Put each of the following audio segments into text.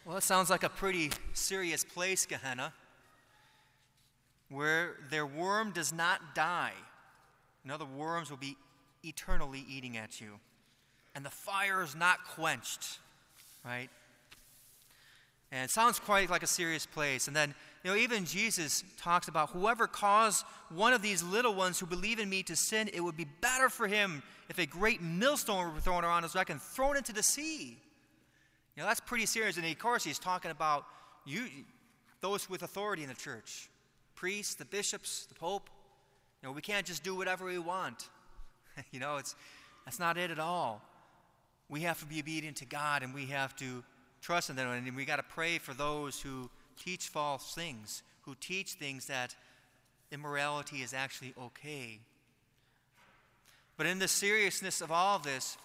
Well, it sounds like a pretty serious place, Gehenna, where their worm does not die. And other worms will be eternally eating at you. And the fire is not quenched, right? And it sounds quite like a serious place. And then, even Jesus talks about whoever caused one of these little ones who believe in me to sin, it would be better for him if a great millstone were thrown around his neck and thrown into the sea. That's pretty serious. And of course, he's talking about those with authority in the church. Priests, the bishops, the pope. We can't just do whatever we want. That's not it at all. We have to be obedient to God, and we have to trust in them. And we got to pray for those who teach false things, who teach things that immorality is actually okay. But in the seriousness of all of this,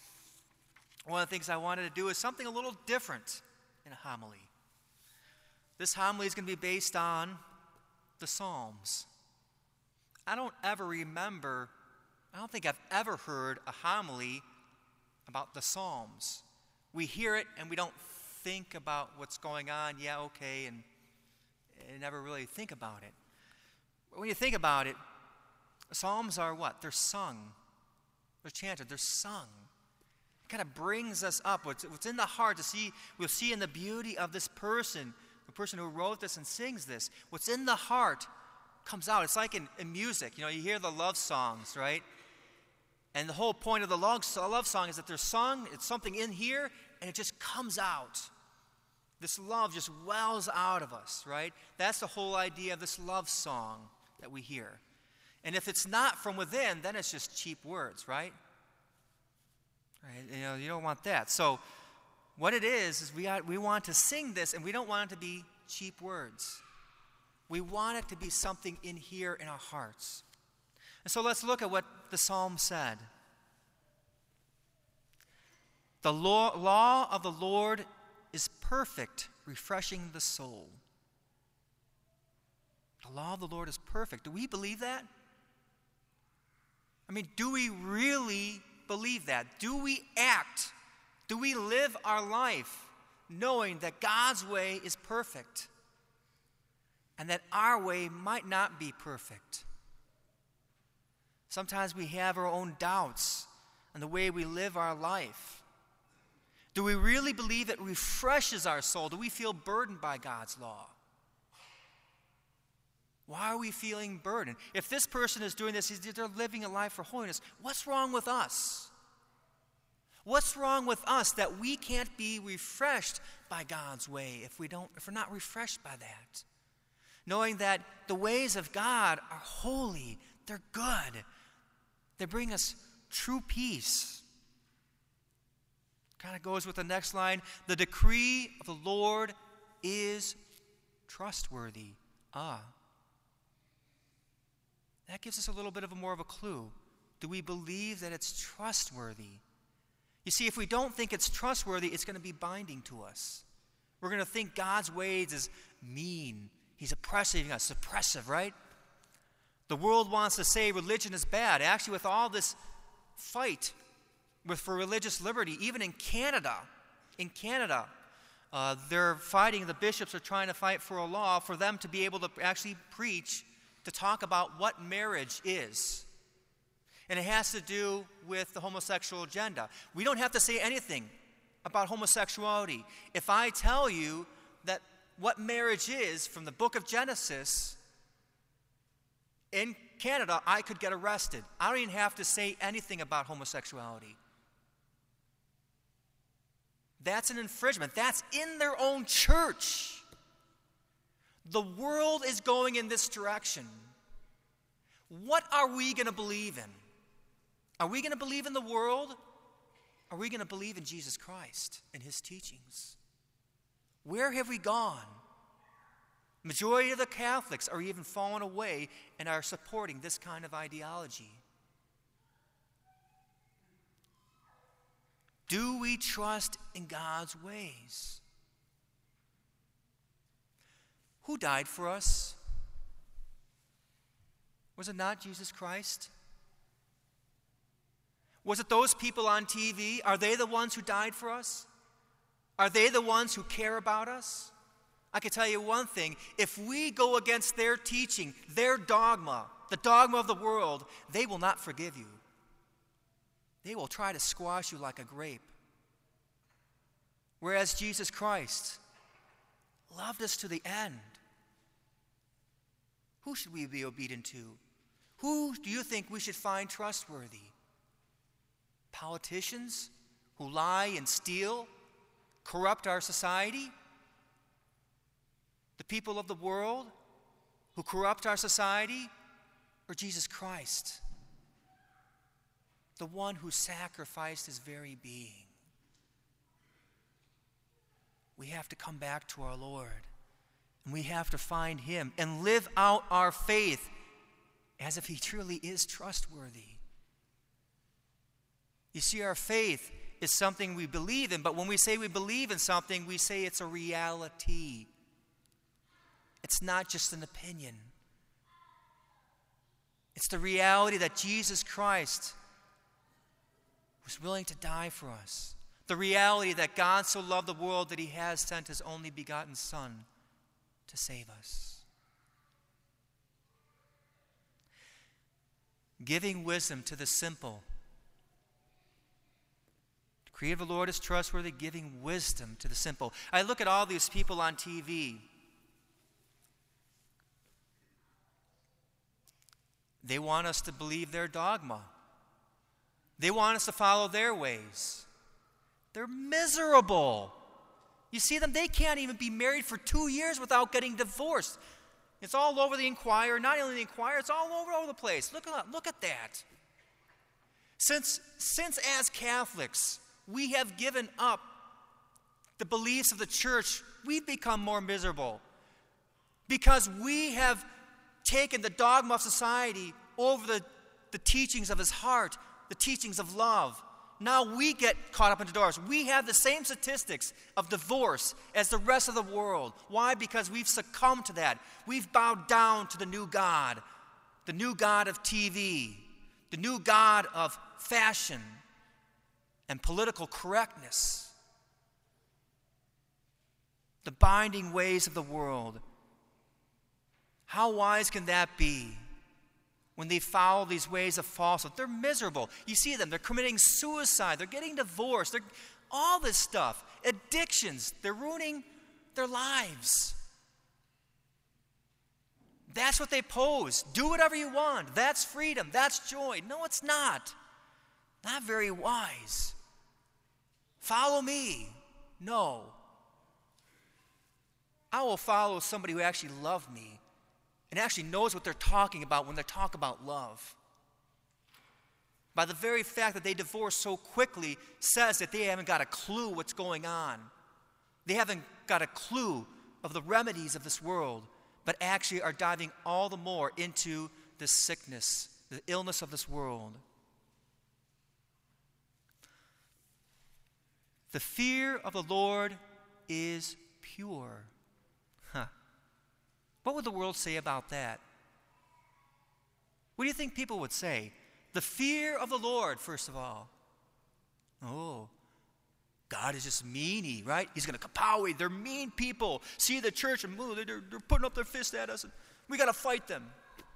one of the things I wanted to do is something a little different in a homily. This homily is going to be based on the Psalms. I don't think I've ever heard a homily about the Psalms. We hear it and we don't think about what's going on. Yeah, okay, and never really think about it. But when you think about it, Psalms are what? They're sung. They're chanted. They're sung. It kind of brings us up. What's in the heart we'll see in the beauty of this person, the person who wrote this and sings this. What's in the heart comes out. It's like in music. You hear the love songs, right? And the whole point of the love song is that they're sung, it's something in here, and it just comes out. This love just wells out of us, right? That's the whole idea of this love song that we hear. And if it's not from within, then it's just cheap words, right? Right? You don't want that. So what it is we want to sing this, and we don't want it to be cheap words. We want it to be something in here in our hearts. And so let's look at what the psalm said. The law of the Lord is perfect, refreshing the soul. The law of the Lord is perfect. Do we believe that? Do we really believe that? Do we act? Do we live our life knowing that God's way is perfect and that our way might not be perfect? Sometimes we have our own doubts on the way we live our life. Do we really believe it refreshes our soul? Do we feel burdened by God's law? Why are we feeling burdened? If this person is doing this, they're living a life for holiness, what's wrong with us? What's wrong with us that we can't be refreshed by God's way if we're not refreshed by that? Knowing that the ways of God are holy, they're good. They bring us true peace. Kind of goes with the next line. The decree of the Lord is trustworthy. That gives us a little bit more of a clue. Do we believe that it's trustworthy? You see, if we don't think it's trustworthy, it's going to be binding to us. We're going to think God's ways is mean. He's oppressive, suppressive, right? The world wants to say religion is bad. Actually, with all this fight for religious liberty, even in Canada, they're fighting, the bishops are trying to fight for a law for them to be able to actually preach, to talk about what marriage is. And it has to do with the homosexual agenda. We don't have to say anything about homosexuality. If I tell you that what marriage is from the book of Genesis, in Canada, I could get arrested. I don't even have to say anything about homosexuality. That's an infringement. That's in their own church. The world is going in this direction. What are we going to believe in? Are we going to believe in the world? Are we going to believe in Jesus Christ and his teachings? Where have we gone? Majority of the Catholics are even fallen away and are supporting this kind of ideology. Do we trust in God's ways? Who died for us? Was it not Jesus Christ? Was it those people on TV? Are they the ones who died for us? Are they the ones who care about us? I can tell you one thing. If we go against their teaching, their dogma, the dogma of the world, they will not forgive you. They will try to squash you like a grape. Whereas Jesus Christ loved us to the end. Who should we be obedient to? Who do you think we should find trustworthy? Politicians who lie and steal, corrupt our society? The people of the world who corrupt our society? Or Jesus Christ, the one who sacrificed his very being? We have to come back to our Lord, and we have to find him and live out our faith as if he truly is trustworthy. You see, our faith is something we believe in, but when we say we believe in something, we say it's a reality. It's not just an opinion. It's the reality that Jesus Christ was willing to die for us. The reality that God so loved the world that he has sent his only begotten Son to save us. Giving wisdom to the simple. The Creator of the Lord is trustworthy, giving wisdom to the simple. I look at all these people on TV. They want us to believe their dogma. They want us to follow their ways. They're miserable. You see them? They can't even be married for 2 years without getting divorced. It's all over the Inquirer. Not only the Inquirer, it's all over the place. Look at that. Since as Catholics, we have given up the beliefs of the church, we've become more miserable. Because we have taken the dogma of society over the teachings of his heart, the teachings of love. Now we get caught up in divorce. We have the same statistics of divorce as the rest of the world. Why? Because we've succumbed to that. We've bowed down to the new God of TV, the new God of fashion and political correctness, the binding ways of the world. How wise can that be? When they follow these ways of falsehood, they're miserable. You see them, they're committing suicide, they're getting divorced, all this stuff. Addictions, they're ruining their lives. That's what they pose. Do whatever you want. That's freedom, that's joy. No, it's not. Not very wise. Follow me. No. I will follow somebody who actually loved me and actually knows what they're talking about when they talk about love. By the very fact that they divorce so quickly says that they haven't got a clue what's going on. They haven't got a clue of the remedies of this world, but actually are diving all the more into the sickness, the illness of this world. The fear of the Lord is pure. What would the world say about that? What do you think people would say? The fear of the Lord, first of all. Oh, God is just meanie, right? He's going to kapow. They're mean people. See the church and they're putting up their fist at us. And we got to fight them.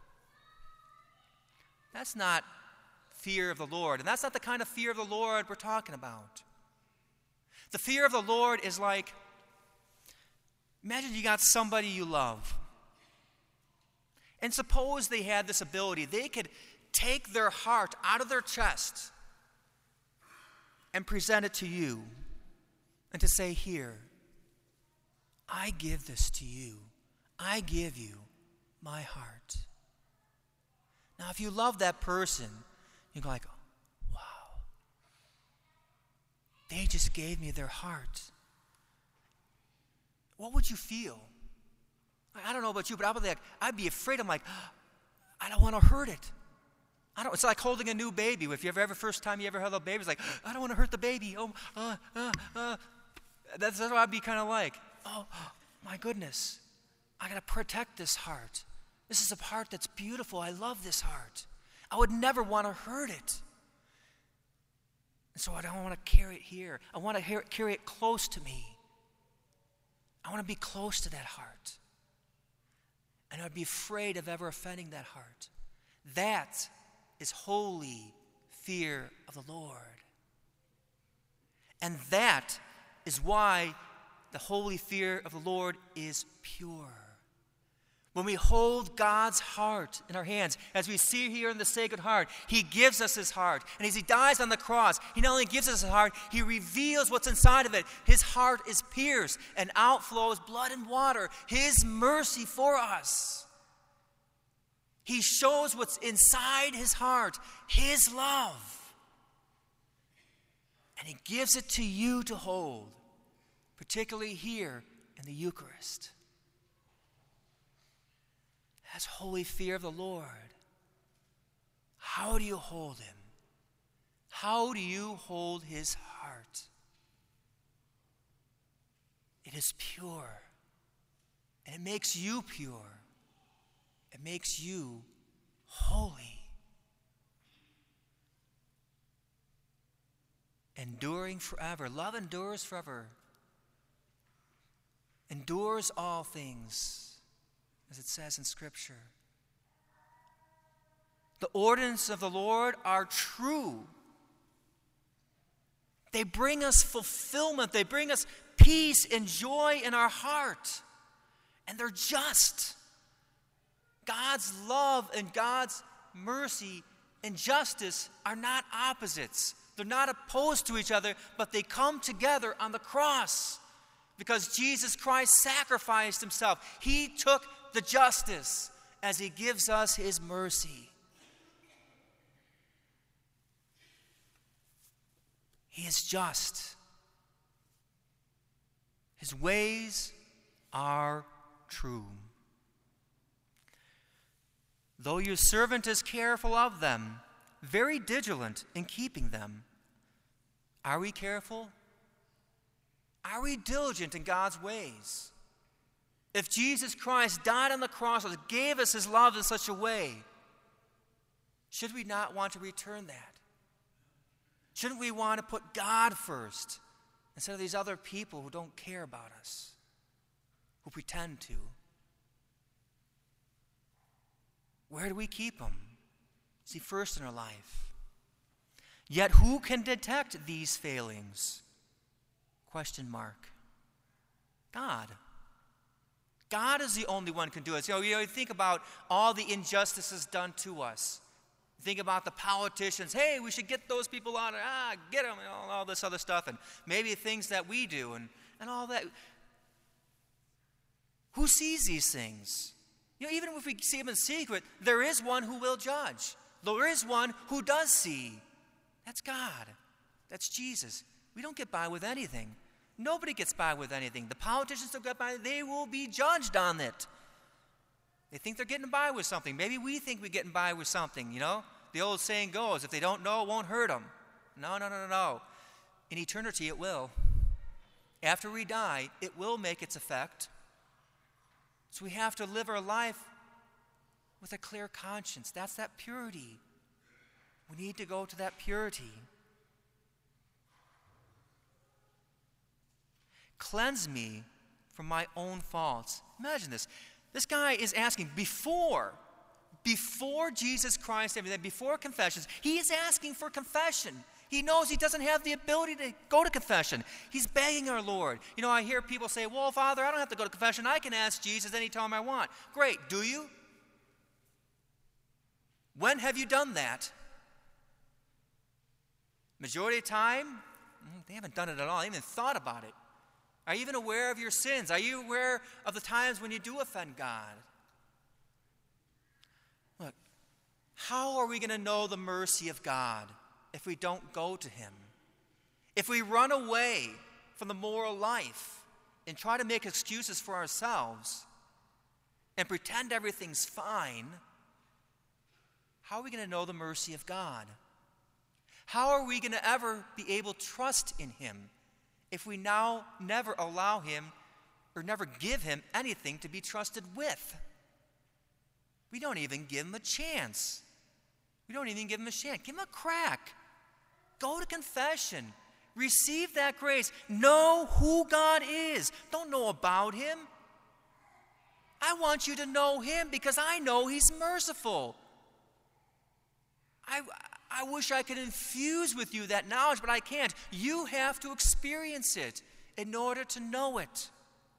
That's not fear of the Lord. And that's not the kind of fear of the Lord we're talking about. The fear of the Lord is like, imagine you got somebody you love. And suppose they had this ability. They could take their heart out of their chest and present it to you and to say, here, I give this to you. I give you my heart. Now, if you love that person, you go like, wow, they just gave me their heart. What would you feel? I don't know about you, but I'd be afraid. I'm like, I don't want to hurt it. It's like holding a new baby. If you ever first time you ever held a baby, it's like, I don't want to hurt the baby. That's what I'd be kind of like. Oh, my goodness. I got to protect this heart. This is a heart that's beautiful. I love this heart. I would never want to hurt it. And so I don't want to carry it here. I want to carry it close to me. I want to be close to that heart. And I'd be afraid of ever offending that heart. That is holy fear of the Lord. And that is why the holy fear of the Lord is pure. When we hold God's heart in our hands, as we see here in the Sacred Heart, He gives us His heart. And as He dies on the cross, He not only gives us His heart, He reveals what's inside of it. His heart is pierced, and outflows blood and water, His mercy for us. He shows what's inside His heart, His love. And He gives it to you to hold, particularly here in the Eucharist. That's holy fear of the Lord. How do you hold Him? How do you hold His heart? It is pure. And it makes you pure. It makes you holy. Enduring forever. Love endures forever. Endures all things, as it says in Scripture. The ordinances of the Lord are true. They bring us fulfillment. They bring us peace and joy in our heart. And they're just. God's love and God's mercy and justice are not opposites. They're not opposed to each other, but they come together on the cross. Because Jesus Christ sacrificed Himself. He took the justice as He gives us His mercy. He is just. His ways are true. Though your servant is careful of them, very diligent in keeping them. Are we careful? Are we diligent in God's ways? If Jesus Christ died on the cross and gave us His love in such a way, should we not want to return that? Shouldn't we want to put God first instead of these other people who don't care about us, who pretend to? Where do we keep Him? Is He first in our life? Yet who can detect these failings? Question mark. God. God is the only one who can do it. You think about all the injustices done to us. Think about the politicians. Hey, we should get those people out. Get them, and all this other stuff. And maybe things that we do and all that. Who sees these things? Even if we see them in secret, there is one who will judge. There is one who does see. That's God. That's Jesus. We don't get by with anything. Nobody gets by with anything. The politicians don't get by. They will be judged on it. They think they're getting by with something. Maybe we think we're getting by with something, The old saying goes, if they don't know, it won't hurt them. No. In eternity, it will. After we die, it will make its effect. So we have to live our life with a clear conscience. That's that purity. We need to go to that purity. Cleanse me from my own faults. Imagine this. This guy is asking before Jesus Christ, everything, before confessions, he is asking for confession. He knows he doesn't have the ability to go to confession. He's begging our Lord. I hear people say, well, Father, I don't have to go to confession. I can ask Jesus anytime I want. Great. Do you? When have you done that? Majority of the time, they haven't done it at all. They haven't even thought about it. Are you even aware of your sins? Are you aware of the times when you do offend God? Look, how are we going to know the mercy of God if we don't go to Him? If we run away from the moral life and try to make excuses for ourselves and pretend everything's fine, how are we going to know the mercy of God? How are we going to ever be able to trust in Him if we now never allow Him or never give Him anything to be trusted with? We don't even give Him a chance. We don't even give Him a chance. Give Him a crack. Go to confession. Receive that grace. Know who God is. Don't know about him. I want you to know him because I know he's merciful. I wish I could infuse with you that knowledge, but I can't. You have to experience it in order to know it.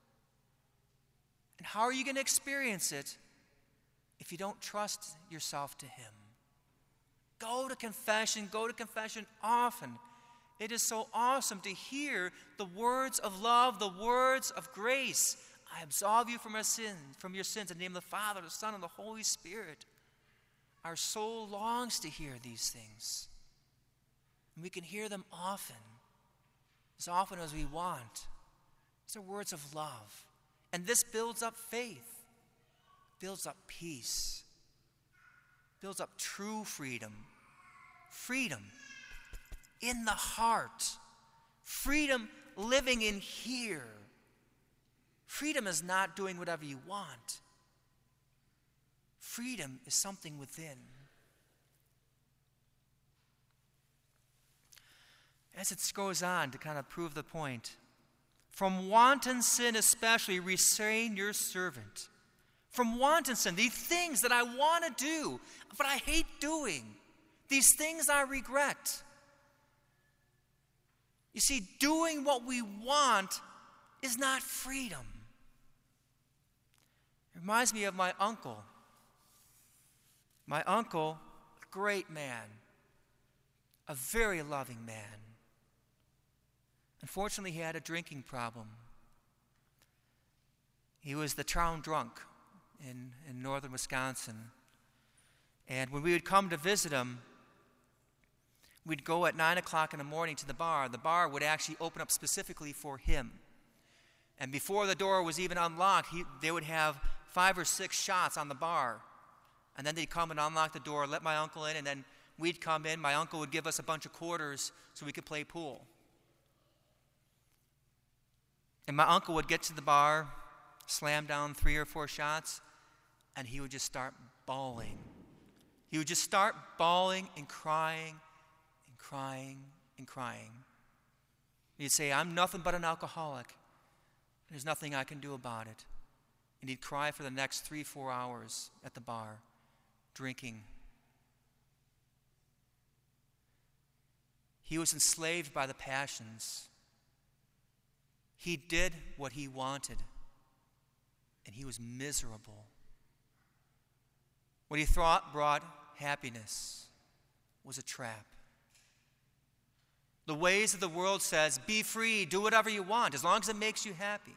And how are you going to experience it if you don't trust yourself to him? Go to confession often. It is so awesome to hear the words of love, the words of grace. I absolve you from your sins in the name of the Father, the Son, and the Holy Spirit. Our soul longs to hear these things. And we can hear them often as we want. These are words of love. And this builds up faith, builds up peace, builds up true freedom. Freedom in the heart. Freedom living in here. Freedom is not doing whatever you want. Freedom is something within. As it goes on to kind of prove the point, from wanton sin especially, restrain your servant. From wanton sin, these things that I want to do, but I hate doing. These things I regret. You see, doing what we want is not freedom. It reminds me of my uncle. My uncle, a great man, a very loving man. Unfortunately, he had a drinking problem. He was the town drunk in northern Wisconsin. And when we would come to visit him, we'd go at 9 o'clock in the morning to the bar. The bar would actually open up specifically for him. And before the door was even unlocked, they would have 5 or 6 shots on the bar. And then they'd come and unlock the door, let my uncle in, and then we'd come in. My uncle would give us a bunch of quarters so we could play pool. And my uncle would get to the bar, slam down 3 or 4 shots, and he would just start bawling. He would just start bawling and crying and crying and crying. He'd say, I'm nothing but an alcoholic. There's nothing I can do about it. And he'd cry for the next 3-4 hours at the bar, drinking. He was enslaved by the passions. He did what he wanted, and he was miserable. What he thought brought happiness was a trap. The ways of the world says, be free, do whatever you want, as long as it makes you happy.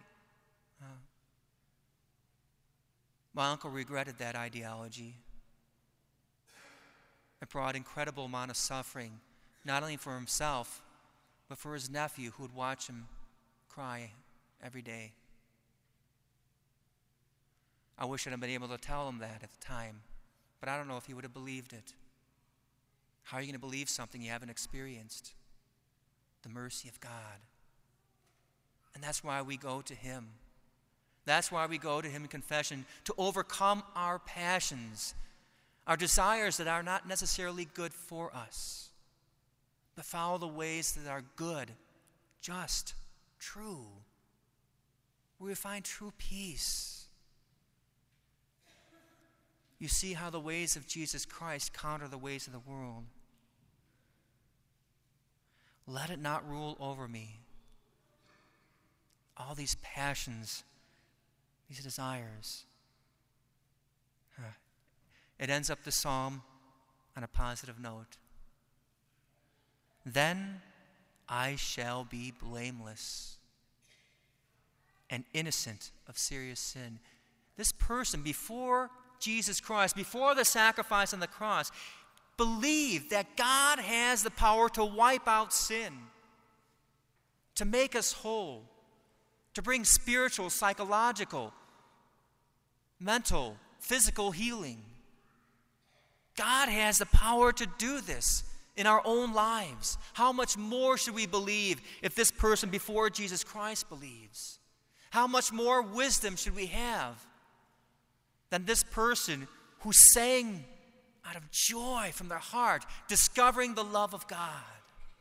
My uncle regretted that ideology. It brought incredible amount of suffering, not only for himself, but for his nephew who would watch him cry every day. I wish I'd have been able to tell him that at the time, but I don't know if he would have believed it. How are you going to believe something you haven't experienced? The mercy of God. And that's why we go to him. That's why we go to him in confession, to overcome our passions, our desires that are not necessarily good for us, but follow the ways that are good, just, true, where we find true peace. You see how the ways of Jesus Christ counter the ways of the world. Let it not rule over me. All these passions, these desires. It ends up the psalm on a positive note. Then I shall be blameless and innocent of serious sin. This person, before Jesus Christ, before the sacrifice on the cross, believed that God has the power to wipe out sin, to make us whole, to bring spiritual, psychological, mental, physical healing. God has the power to do this in our own lives. How much more should we believe if this person before Jesus Christ believes? How much more wisdom should we have than this person who sang out of joy from their heart, discovering the love of God?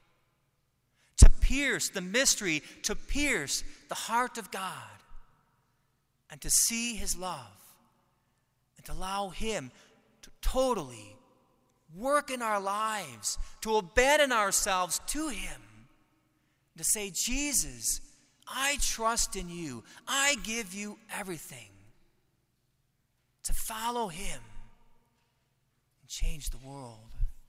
pierce the mystery, to pierce the heart of God, and to see his love, and to allow him to totally work in our lives, to abandon ourselves to him, to say, Jesus, I trust in you. I give you everything. To follow him and change the world.